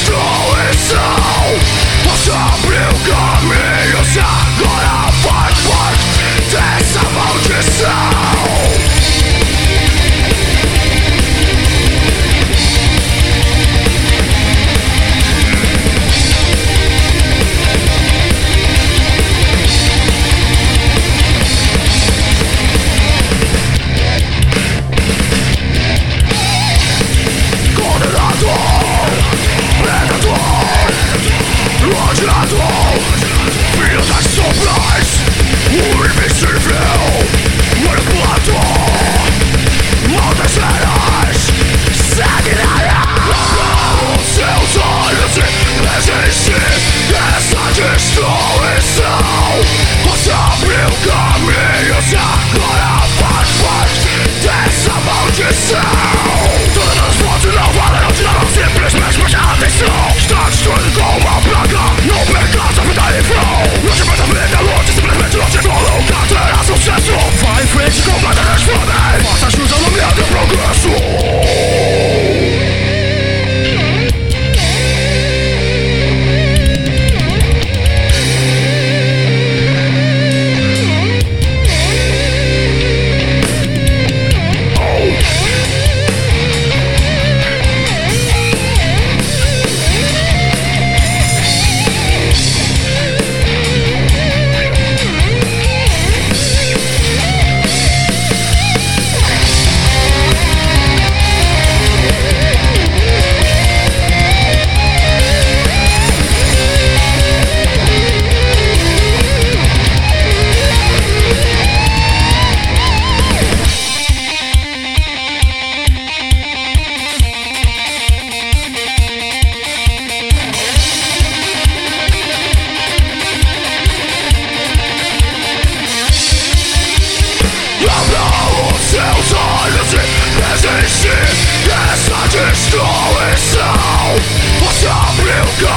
destruição. Você abriu caminhos e agora faz parte dessa maldição. Filho das sombras, o invisível manipulador, maldas eras sanguinárias. Abra os seus olhos e resistir essa destruição. Você abriu caminhos e agora faz parte dessa maldição. Todas as fontes não valem, não te davam simplesmente prestar atenção. Está destruindo com uma praga, não percas a vida em vão. Não te faz a vida, lute, simplesmente não te coloca. Terá sucesso, vai em frente, completa transforme. Faça jus ao nome do progresso. Essa destruição. Você abriu